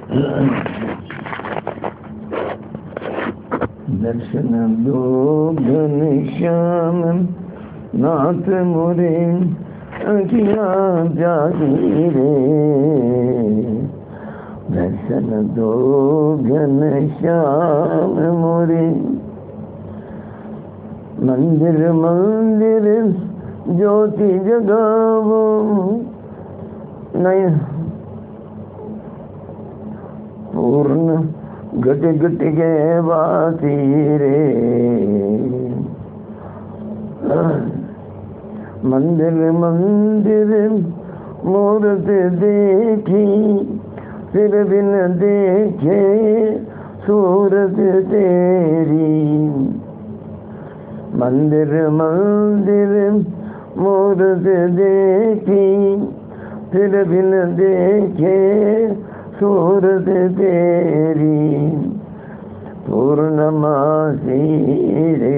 दर्शन दो घनश्याम नाथ मोरे अखियाँ प्यासी रे। दर्शन दो घनश्याम मोरे। मंदिर मंदिर ज्योति जगावो नहीं पूर्ण घट घट के वासी रे। मंदिर मंदिर मूर्त देखी फिर बिन देखे सूरत तेरी। मंदिर मंदिर मूर्त देखी फिर बिन देखे सूरत तेरी। पूर्णमासी रे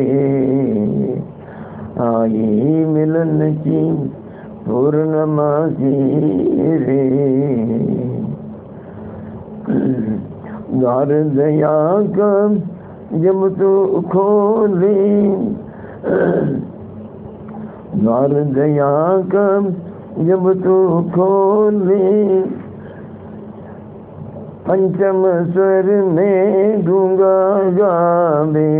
आई मिलन की पूर्णमासी रे। द्वार दया का जब तू खोले द्वार दया का जब तू खोले पंचम स्वर में गूंगा गावे।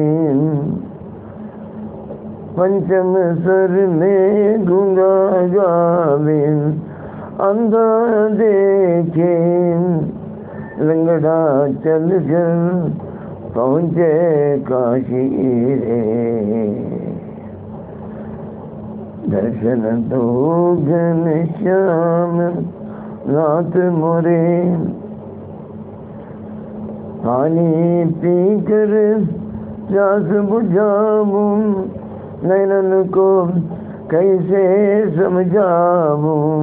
पंचम स्वर में गूंगा गावे। अंधा देखे लंगड़ा चल कर पहुँचे काशी रे। दर्शन दो घनश्याम नाथ मोरे। पानी पी कर प्यास बुझाऊं नैनन को कैसे समझाऊं।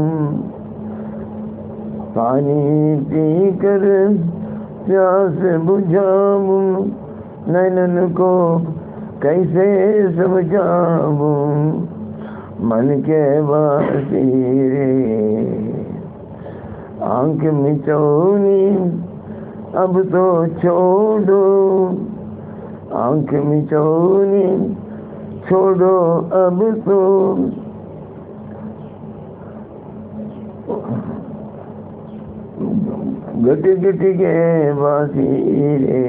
पानी पी कर प्यास बुझाऊं नैनन को कैसे समझाऊं। मन के वासी रे आंख मिचौनी अब तो छोड़ो। आंख मिचौनी छोड़ो अब तो। घट घट के वासी रे।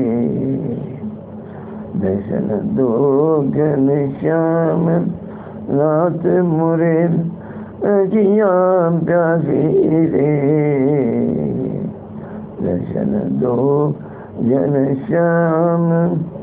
दर्शन दो घनश्याम नाथ मोरे अखियाँ प्यासी रे। दर्शन दो घनश्याम